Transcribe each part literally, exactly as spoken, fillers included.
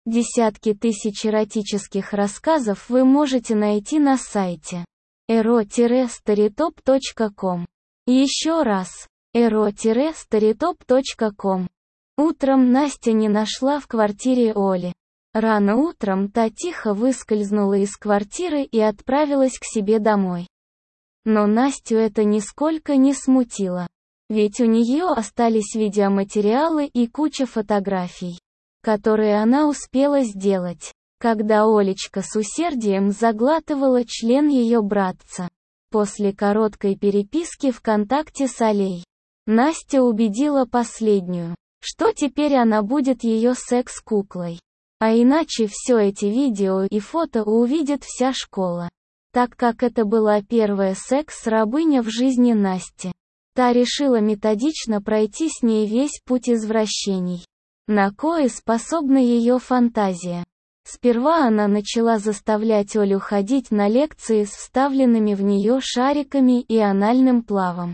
Десятки тысяч эротических рассказов вы можете найти на сайте эро старитоп точка ком. Еще раз, эро старитоп точка ком. Утром Настя не нашла в квартире Оли. Рано утром та тихо выскользнула из квартиры и отправилась к себе домой. Но Настю это нисколько не смутило. Ведь у нее остались видеоматериалы и куча фотографий, которые она успела сделать, когда Олечка с усердием заглатывала член ее братца. После короткой переписки ВКонтакте с Олей, Настя убедила последнюю, что теперь она будет ее секс-куклой. А иначе все эти видео и фото увидит вся школа. Так как это была первая секс-рабыня в жизни Насти, та решила методично пройти с ней весь путь извращений, на кое способна ее фантазия. Сперва она начала заставлять Олю ходить на лекции с вставленными в нее шариками и анальным плавом.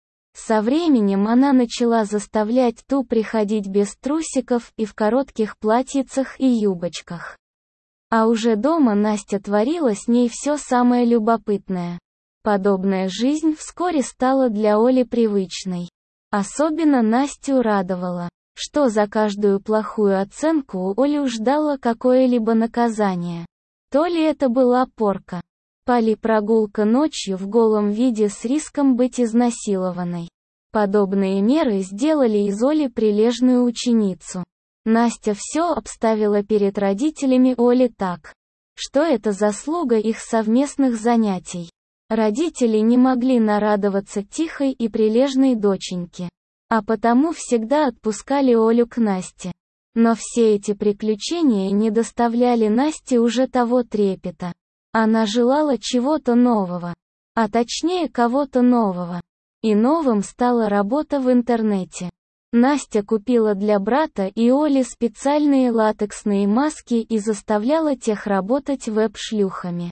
Со временем она начала заставлять ту приходить без трусиков и в коротких платьицах и юбочках. А уже дома Настя творила с ней все самое любопытное. Подобная жизнь вскоре стала для Оли привычной. Особенно Настю радовало, что за каждую плохую оценку Олю ждало какое-либо наказание. То ли это была порка, то ли прогулка ночью в голом виде с риском быть изнасилованной. Подобные меры сделали из Оли прилежную ученицу. Настя все обставила перед родителями Оли так, что это заслуга их совместных занятий. Родители не могли нарадоваться тихой и прилежной доченьке, а потому всегда отпускали Олю к Насте. Но все эти приключения не доставляли Насте уже того трепета. Она желала чего-то нового, а точнее кого-то нового. И новым стала работа в интернете. Настя купила для брата и Оли специальные латексные маски и заставляла тех работать веб-шлюхами.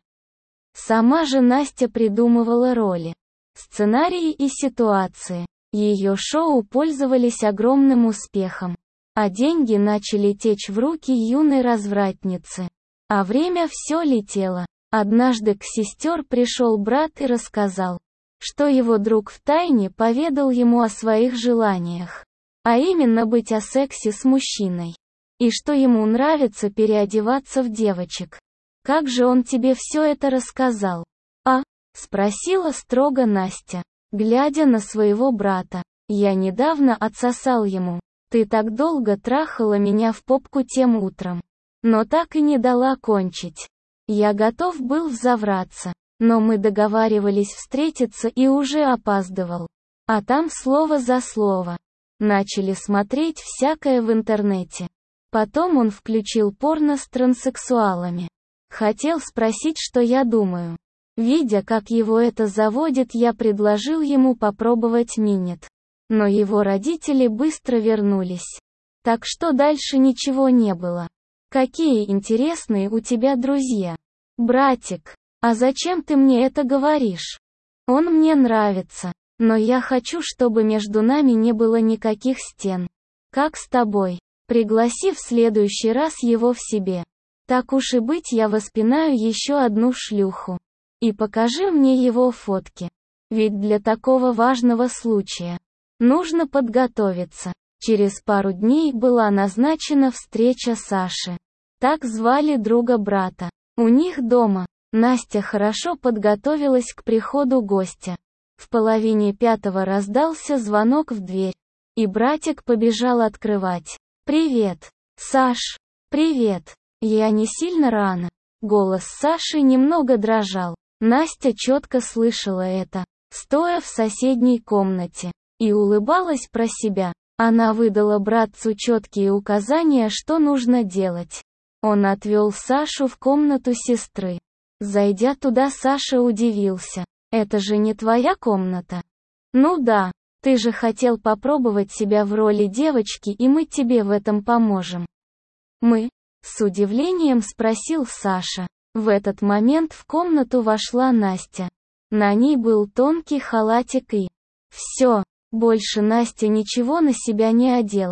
Сама же Настя придумывала роли, сценарии и ситуации. Ее шоу пользовались огромным успехом, а деньги начали течь в руки юной развратницы. А время все летело. Однажды к сестер пришел брат и рассказал, что его друг втайне поведал ему о своих желаниях, а именно быть о сексе с мужчиной, и что ему нравится переодеваться в девочек. «Как же он тебе все это рассказал?» «А?» — спросила строго Настя, глядя на своего брата. «Я недавно отсосал ему. Ты так долго трахала меня в попку тем утром, но так и не дала кончить. Я готов был взорваться, но мы договаривались встретиться и уже опаздывал. А там слово за слово. Начали смотреть всякое в интернете. Потом он включил порно с транссексуалами. Хотел спросить, что я думаю. Видя, как его это заводит, я предложил ему попробовать минет. Но его родители быстро вернулись. Так что дальше ничего не было. Какие интересные у тебя друзья. Братик, а зачем ты мне это говоришь? Он мне нравится, но я хочу, чтобы между нами не было никаких стен. Как с тобой. Пригласи в следующий раз его в себе. Так уж и быть, я воспинаю еще одну шлюху. И покажи мне его фотки. Ведь для такого важного случая нужно подготовиться. Через пару дней была назначена встреча Саши. Так звали друга брата. У них дома. Настя хорошо подготовилась к приходу гостя. В половине пятого раздался звонок в дверь. И братик побежал открывать. «Привет, Саш!» «Привет! Я не сильно рано?» Голос Саши немного дрожал. Настя четко слышала это, стоя в соседней комнате, и улыбалась про себя. Она выдала братцу четкие указания, что нужно делать. Он отвел Сашу в комнату сестры. Зайдя туда, Саша удивился. «Это же не твоя комната?» «Ну да, ты же хотел попробовать себя в роли девочки, и мы тебе в этом поможем». «Мы?» — с удивлением спросил Саша. В этот момент в комнату вошла Настя. На ней был тонкий халатик и... Все, больше Настя ничего на себя не одела.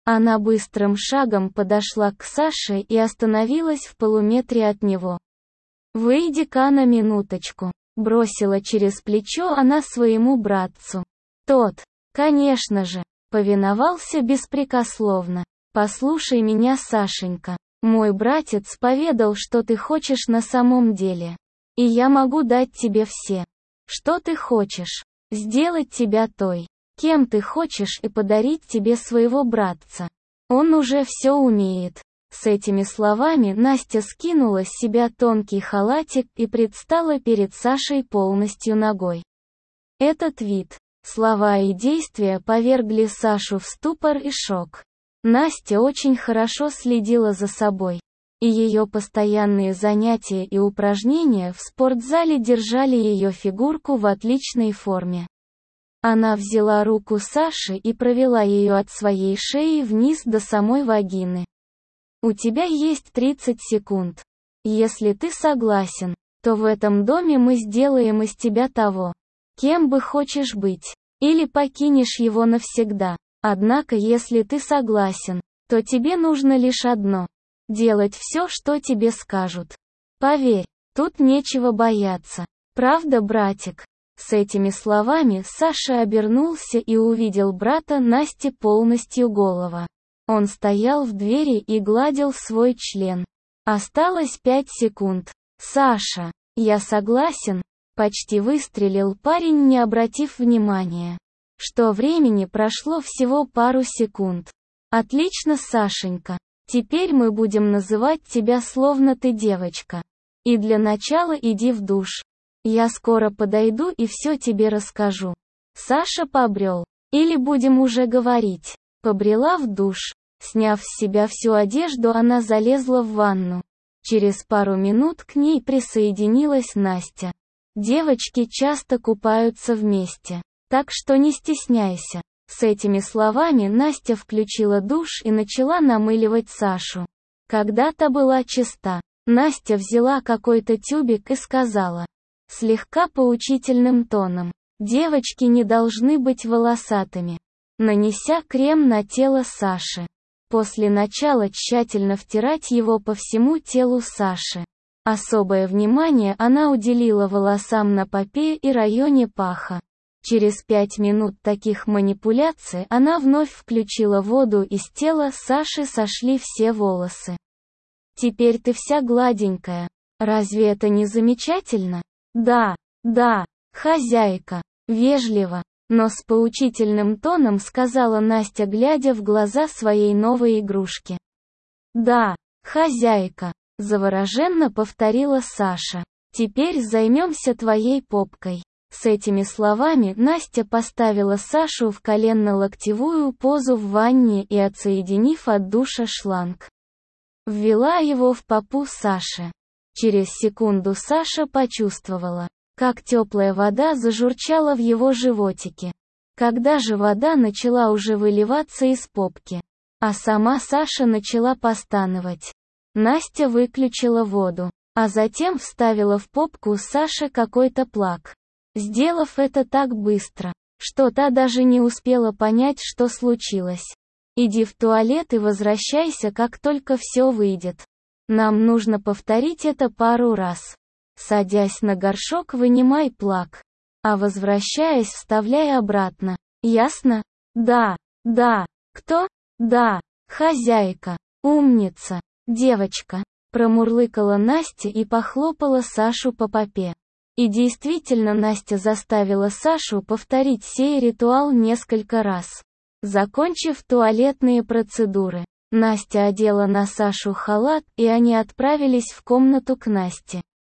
Она быстрым шагом подошла к Саше и остановилась в полуметре от него. «Выйди-ка на минуточку», — бросила через плечо она своему братцу. Тот, конечно же, повиновался беспрекословно. «Послушай меня, Сашенька. Мой братец поведал, что ты хочешь на самом деле. И я могу дать тебе все, что ты хочешь, сделать тебя той, кем ты хочешь, и подарить тебе своего братца. Он уже все умеет». С этими словами Настя скинула с себя тонкий халатик и предстала перед Сашей полностью нагой. Этот вид, слова и действия повергли Сашу в ступор и шок. Настя очень хорошо следила за собой, и ее постоянные занятия и упражнения в спортзале держали ее фигурку в отличной форме. Она взяла руку Саши и провела ее от своей шеи вниз до самой вагины. «У тебя есть тридцать секунд. Если ты согласен, то в этом доме мы сделаем из тебя того, кем бы хочешь быть, или покинешь его навсегда. Однако если ты согласен, то тебе нужно лишь одно – делать все, что тебе скажут. Поверь, тут нечего бояться. Правда, братик?» С этими словами Саша обернулся и увидел брата Насти полностью голого. Он стоял в двери и гладил свой член. Осталось пять секунд. «Саша, я согласен», — почти выстрелил парень, не обратив внимания, что времени прошло всего пару секунд. «Отлично, Сашенька. Теперь мы будем называть тебя словно ты девочка. И для начала иди в душ. Я скоро подойду и все тебе расскажу». Саша побрел. Или будем уже говорить. Побрела в душ. Сняв с себя всю одежду, она залезла в ванну. Через пару минут к ней присоединилась Настя. Девочки часто купаются вместе, так что не стесняйся. С этими словами Настя включила душ и начала намыливать Сашу. Когда та была чиста, Настя взяла какой-то тюбик и сказала, слегка поучительным тоном: «Девочки не должны быть волосатыми», нанеся крем на тело Саши. После начала тщательно втирать его по всему телу Саши. Особое внимание она уделила волосам на попе и районе паха. Через пять минут таких манипуляций она вновь включила воду, и с тела Саши сошли все волосы. «Теперь ты вся гладенькая. Разве это не замечательно?» «Да, да, хозяйка», вежливо, но с поучительным тоном сказала Настя, глядя в глаза своей новой игрушки. «Да, хозяйка», завороженно повторила Саша. «Теперь займемся твоей попкой». С этими словами Настя поставила Сашу в коленно-локтевую позу в ванне и, отсоединив от душа шланг, ввела его в попу Саши. Через секунду Саша почувствовала, как теплая вода зажурчала в его животике. Когда же вода начала уже выливаться из попки, а сама Саша начала постановать, Настя выключила воду, а затем вставила в попку Саши какой-то плаг. Сделав это так быстро, что та даже не успела понять, что случилось. «Иди в туалет и возвращайся, как только все выйдет. Нам нужно повторить это пару раз. Садясь на горшок, вынимай плаг, а возвращаясь, вставляй обратно. Ясно?» «Да, да». «Кто?» «Да, хозяйка. Умница, девочка», промурлыкала Настя и похлопала Сашу по попе. И действительно, Настя заставила Сашу повторить сей ритуал несколько раз. Закончив туалетные процедуры, Настя одела на Сашу халат, и они отправились в комнату к Насте.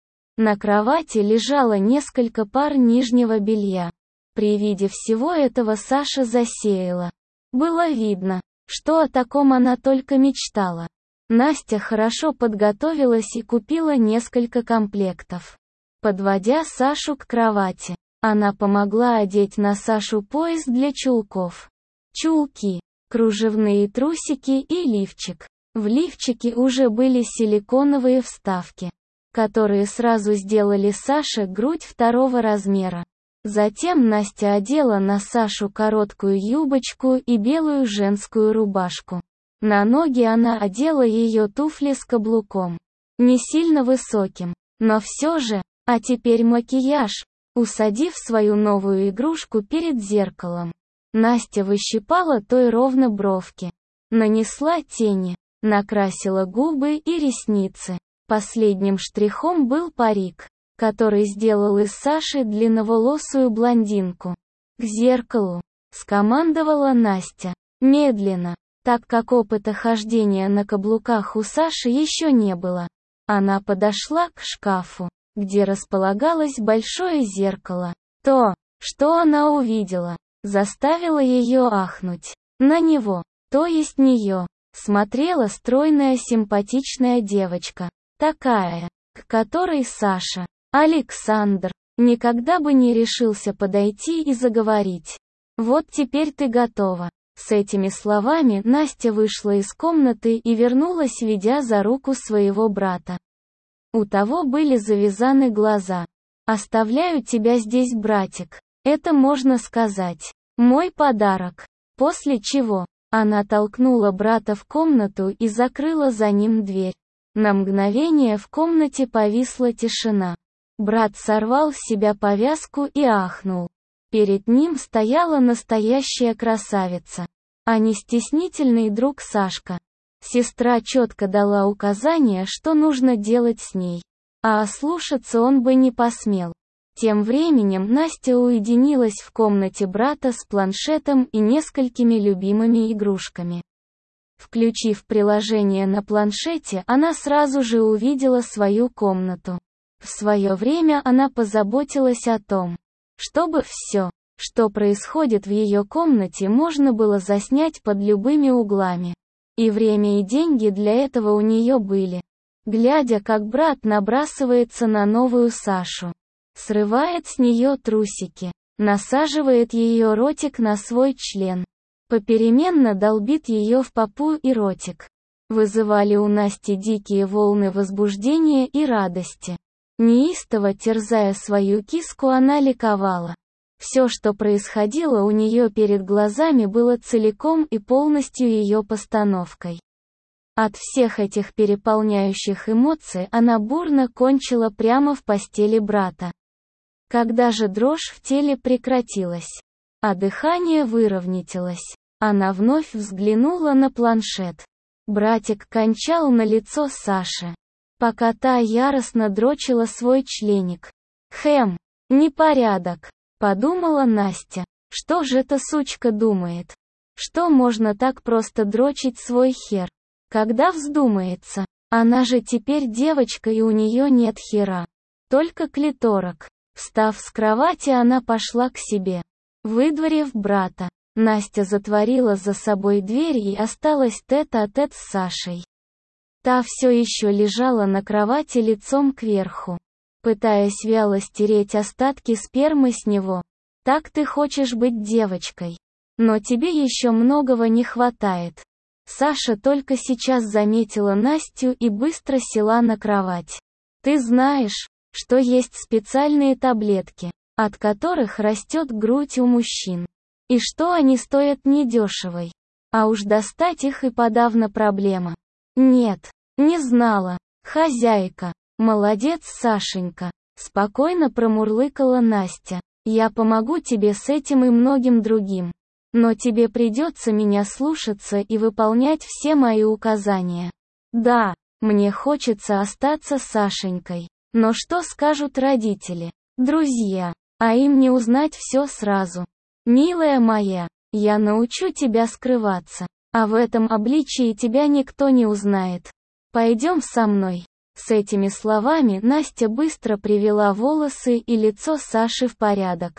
На кровати лежало несколько пар нижнего белья. При виде всего этого Саша засеяла. Было видно, что о таком она только мечтала. Настя хорошо подготовилась и купила несколько комплектов. Подводя Сашу к кровати, она помогла одеть на Сашу пояс для чулков, чулки, кружевные трусики и лифчик. В лифчике уже были силиконовые вставки, которые сразу сделали Саше грудь второго размера. Затем Настя одела на Сашу короткую юбочку и белую женскую рубашку. На ноги она одела ее туфли с каблуком. Не сильно высоким, но все же. А теперь макияж. Усадив свою новую игрушку перед зеркалом, Настя выщипала той ровно бровки. Нанесла тени, накрасила губы и ресницы. Последним штрихом был парик, который сделал из Саши длинноволосую блондинку. «К зеркалу!» — скомандовала Настя. Медленно, так как опыта хождения на каблуках у Саши еще не было. Она подошла к шкафу, где располагалось большое зеркало. То, что она увидела, заставило ее ахнуть. На него, то есть нее, смотрела стройная симпатичная девочка, такая, к которой Саша, Александр, никогда бы не решился подойти и заговорить. «Вот теперь ты готова». С этими словами Настя вышла из комнаты и вернулась, ведя за руку своего брата. У того были завязаны глаза. «Оставляю тебя здесь, братик. Это, можно сказать, мой подарок». После чего она толкнула брата в комнату и закрыла за ним дверь. На мгновение в комнате повисла тишина. Брат сорвал с себя повязку и ахнул. Перед ним стояла настоящая красавица, а не стеснительный друг Сашка. Сестра четко дала указание, что нужно делать с ней, а ослушаться он бы не посмел. Тем временем Настя уединилась в комнате брата с планшетом и несколькими любимыми игрушками. Включив приложение на планшете, она сразу же увидела свою комнату. В свое время она позаботилась о том, чтобы все, что происходит в ее комнате, можно было заснять под любыми углами. И время, и деньги для этого у нее были. Глядя, как брат набрасывается на новую Сашу, срывает с нее трусики, насаживает ее ротик на свой член, попеременно долбит ее в попу и ротик, вызывали у Насти дикие волны возбуждения и радости. Неистово терзая свою киску, она ликовала. Все, что происходило у нее перед глазами, было целиком и полностью ее постановкой. От всех этих переполняющих эмоций она бурно кончила прямо в постели брата. Когда же дрожь в теле прекратилась, а дыхание выровнялось, она вновь взглянула на планшет. Братик кончал на лицо Саши, пока та яростно дрочила свой членик. «Хэм, непорядок», — подумала Настя. «Что же эта сучка думает? Что можно так просто дрочить свой хер, когда вздумается? Она же теперь девочка, и у нее нет хера, только клиторок». Встав с кровати, она пошла к себе. Выдворив брата, Настя затворила за собой дверь и осталась тет-а-тет с Сашей. Та все еще лежала на кровати лицом кверху, пытаясь вяло стереть остатки спермы с него. «Так ты хочешь быть девочкой? Но тебе еще многого не хватает». Саша только сейчас заметила Настю и быстро села на кровать. «Ты знаешь, что есть специальные таблетки, от которых растет грудь у мужчин, и что они стоят недешевой. А уж достать их и подавно проблема». «Нет, не знала. Хозяйка. Молодец, Сашенька», — спокойно промурлыкала Настя. «Я помогу тебе с этим и многим другим. Но тебе придется меня слушаться и выполнять все мои указания. Да, мне хочется остаться Сашенькой. Но что скажут родители, друзья, а им не узнать все сразу? Милая моя, я научу тебя скрываться, а в этом обличии тебя никто не узнает. Пойдем со мной». С этими словами Настя быстро привела волосы и лицо Саши в порядок.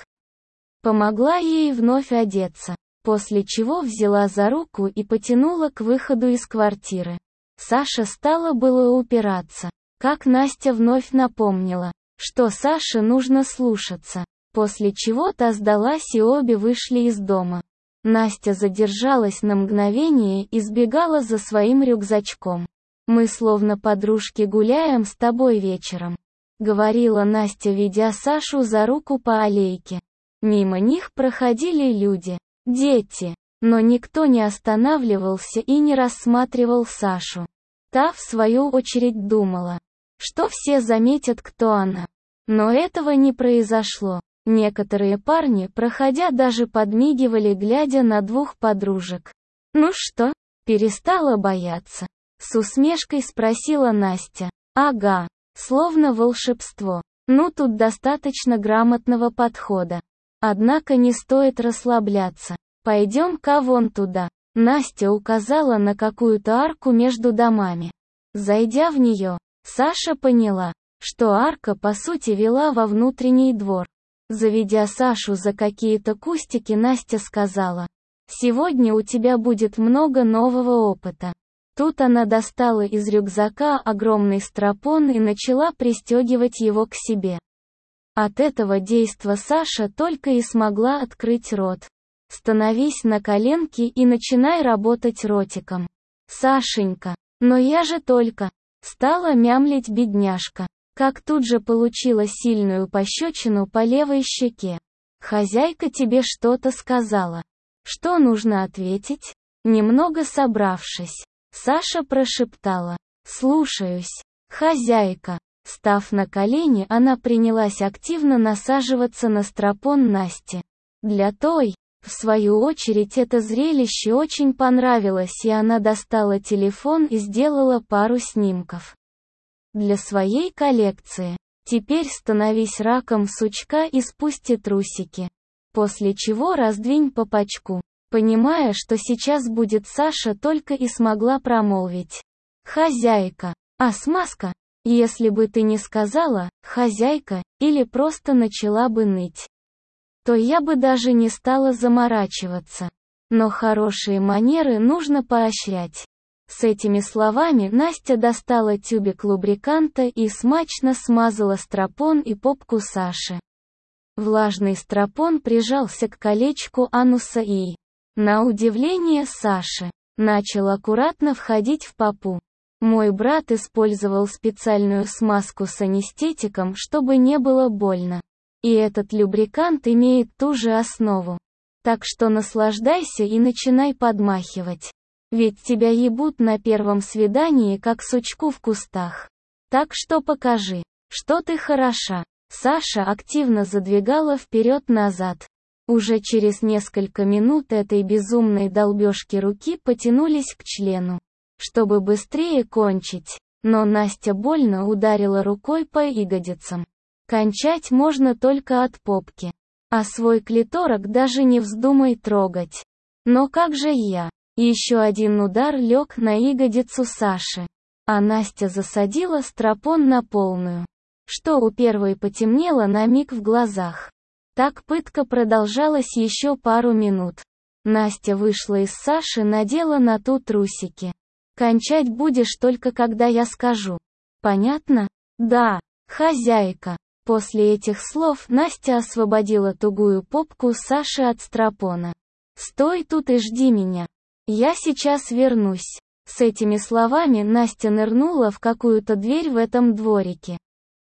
Помогла ей вновь одеться, после чего взяла за руку и потянула к выходу из квартиры. Саша стала было упираться, как Настя вновь напомнила, что Саше нужно слушаться, после чего та сдалась и обе вышли из дома. Настя задержалась на мгновение и сбегала за своим рюкзачком. «Мы словно подружки гуляем с тобой вечером», — говорила Настя, ведя Сашу за руку по аллейке. Мимо них проходили люди, дети, но никто не останавливался и не рассматривал Сашу. Та, в свою очередь, думала, что все заметят, кто она. Но этого не произошло. Некоторые парни, проходя, даже подмигивали, глядя на двух подружек. «Ну что, перестала бояться?» С усмешкой спросила Настя. «Ага, словно волшебство. Ну тут достаточно грамотного подхода. Однако не стоит расслабляться. Пойдем-ка вон туда». Настя указала на какую-то арку между домами. Зайдя в нее, Саша поняла, что арка по сути вела во внутренний двор. Заведя Сашу за какие-то кустики, Настя сказала: «Сегодня у тебя будет много нового опыта». Тут она достала из рюкзака огромный стропон и начала пристегивать его к себе. От этого действа Саша только и смогла открыть рот. «Становись на коленки и начинай работать ротиком. Сашенька, но я же только...» Стала мямлить бедняжка. Как тут же получила сильную пощечину по левой щеке. «Хозяйка тебе что-то сказала». Что нужно ответить? Немного собравшись, Саша прошептала: «Слушаюсь, хозяйка». Став на колени, она принялась активно насаживаться на стропон Насти. Для той, в свою очередь, это зрелище очень понравилось, и она достала телефон и сделала пару снимков для своей коллекции. «Теперь становись раком сучка и спусти трусики. После чего раздвинь попочку». Понимая, что сейчас будет, Саша только и смогла промолвить: «Хозяйка, а смазка? Если бы ты не сказала, хозяйка, или просто начала бы ныть, то я бы даже не стала заморачиваться. Но хорошие манеры нужно поощрять». С этими словами Настя достала тюбик лубриканта и смачно смазала стропон и попку Саши. Влажный стропон прижался к колечку ануса и, на удивление Саши, начал аккуратно входить в попу. Мой брат использовал специальную смазку с анестетиком, чтобы не было больно. И этот любрикант имеет ту же основу. Так что наслаждайся и начинай подмахивать. Ведь тебя ебут на первом свидании, как сучку в кустах. Так что покажи, что ты хороша. Саша активно задвигала вперед-назад. Уже через несколько минут этой безумной долбежки руки потянулись к члену, чтобы быстрее кончить. Но Настя больно ударила рукой по ягодицам. Кончать можно только от попки. А свой клиторок даже не вздумай трогать. Но как же я? Еще один удар лег на ягодицу Саши. А Настя засадила стропон на полную. Что у первой потемнело на миг в глазах. Так пытка продолжалась еще пару минут. Настя вышла из Саши, надела на ту трусики. «Кончать будешь только когда я скажу. Понятно?» «Да, хозяйка». После этих слов Настя освободила тугую попку Саши от стропона. «Стой тут и жди меня. Я сейчас вернусь». С этими словами Настя нырнула в какую-то дверь в этом дворике.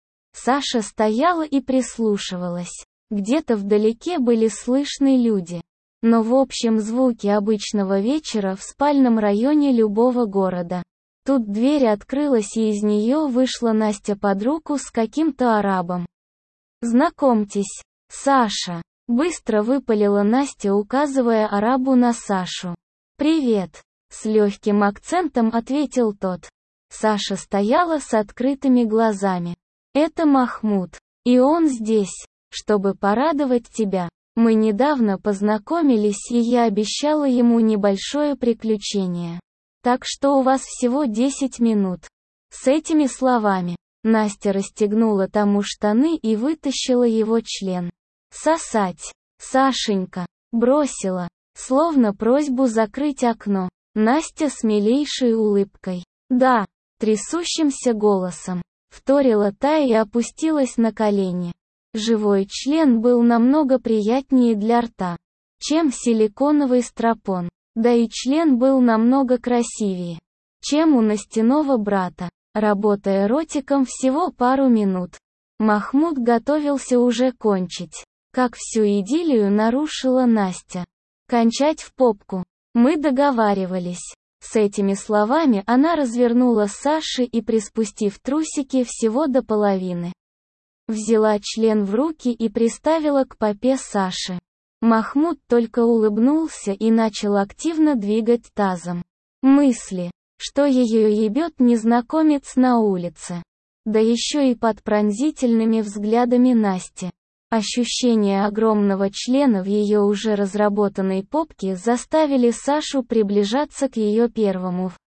Саша стояла и прислушивалась. Где-то вдалеке были слышны люди. Но в общем звуки обычного вечера в спальном районе любого города. Тут дверь открылась, и из нее вышла Настя под руку с каким-то арабом. «Знакомьтесь, Саша», — быстро выпалила Настя, указывая арабу на Сашу. «Привет», — с легким акцентом ответил тот. Саша стояла с открытыми глазами. «Это Махмуд. И он здесь, чтобы порадовать тебя. Мы недавно познакомились, и я обещала ему небольшое приключение. Так что у вас всего десять минут». С этими словами Настя расстегнула тому штаны и вытащила его член. «Сосать, Сашенька», бросила, словно просьбу закрыть окно. Настя с милейшей улыбкой. «Да», трясущимся голосом вторила та и опустилась на колени. Живой член был намного приятнее для рта, чем силиконовый стропон. Да и член был намного красивее, чем у Настиного брата. Работая ротиком всего пару минут, Махмуд готовился уже кончить, Как всю идиллию нарушила Настя. Кончать в попку. Мы договаривались. С этими словами она развернула Саши и, приспустив трусики всего до половины, взяла член в руки и приставила к попе Саши. Махмуд только улыбнулся и начал активно двигать тазом. Мысли, что ее ебет незнакомец на улице. Да еще и под пронзительными взглядами Насти. Ощущение огромного члена в ее уже разработанной попке заставили Сашу приближаться к ее первому в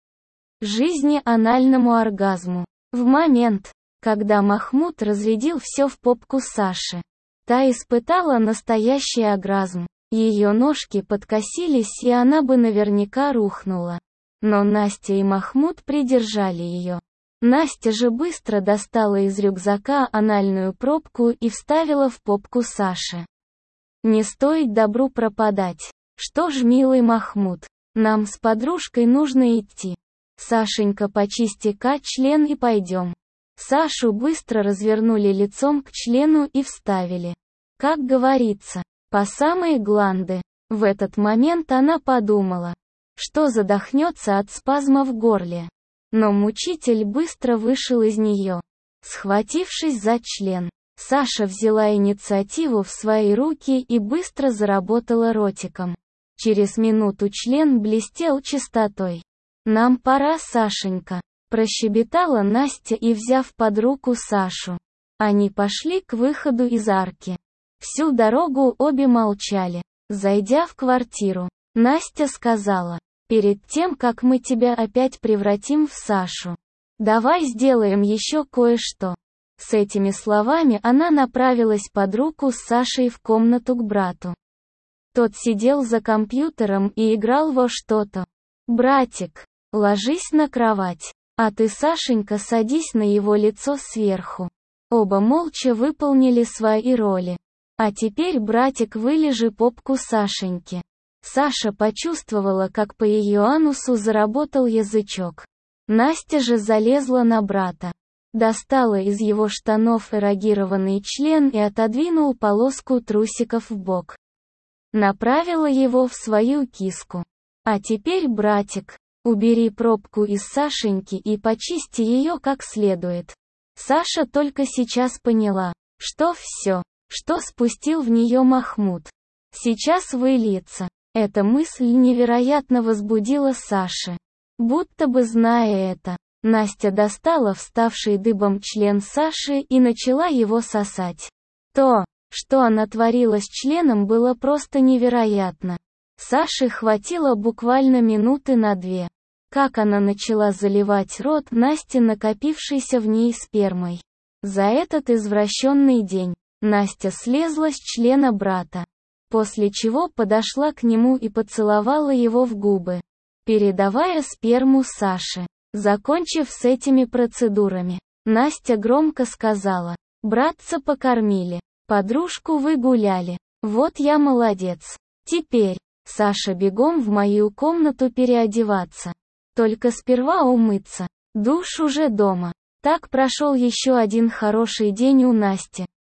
жизни анальному оргазму. В момент, когда Махмуд разрядил все в попку Саши, та испытала настоящий оргазм. Ее ножки подкосились, и она бы наверняка рухнула. Но Настя и Махмуд придержали ее. Настя же быстро достала из рюкзака анальную пробку и вставила в попку Саши. Не стоит добру пропадать. Что ж, милый Махмуд, нам с подружкой нужно идти. Сашенька, почисти-ка член и пойдем. Сашу быстро развернули лицом к члену и вставили. Как говорится, по самые гланды. В этот момент она подумала, что задохнется от спазма в горле. Но мучитель быстро вышел из нее. Схватившись за член, Саша взяла инициативу в свои руки и быстро заработала ротиком. Через минуту член блестел чистотой. «Нам пора, Сашенька», – прощебетала Настя и, взяв под руку Сашу, они пошли к выходу из арки. Всю дорогу обе молчали. Зайдя в квартиру, Настя сказала: «Перед тем, как мы тебя опять превратим в Сашу, давай сделаем еще кое-что». С этими словами она направилась под руку с Сашей в комнату к брату. Тот сидел за компьютером и играл во что-то. «Братик, ложись на кровать, а ты, Сашенька, садись на его лицо сверху». Оба молча выполнили свои роли. «А теперь, братик, вылежи попку Сашеньки». Саша почувствовала, как по ее анусу заработал язычок. Настя же залезла на брата. Достала из его штанов эрогированный член и отодвинул полоску трусиков вбок. Направила его в свою киску. «А теперь, братик, убери пробку из Сашеньки и почисти ее как следует». Саша только сейчас поняла, что все, что спустил в нее Махмуд, сейчас выльется. Эта мысль невероятно возбудила Саши. Будто бы зная это, Настя достала вставший дыбом член Саши и начала его сосать. То, что она творила с членом, было просто невероятно. Саше хватило буквально минуты на две. Как она начала заливать рот Насти накопившейся в ней спермой. За этот извращенный день Настя слезла с члена брата. После чего подошла к нему и поцеловала его в губы, передавая сперму Саше. Закончив с этими процедурами, Настя громко сказала: «Братца покормили, подружку вы гуляли, вот я молодец. Теперь, Саша, бегом в мою комнату переодеваться. Только сперва умыться, душ уже дома». Так прошел еще один хороший день у Насти.